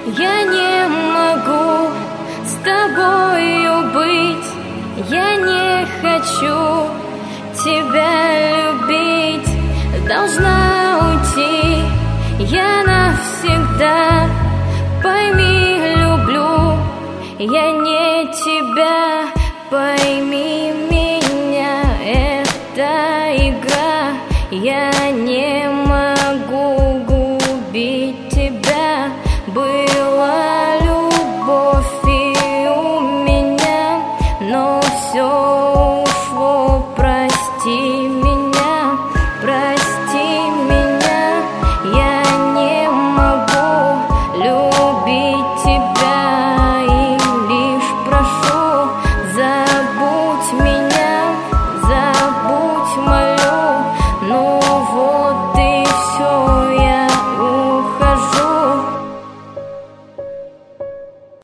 Я не могу с тобою быть, я не хочу тебя любить. Должна уйти я навсегда, пойми, люблю я не тебя, пойми.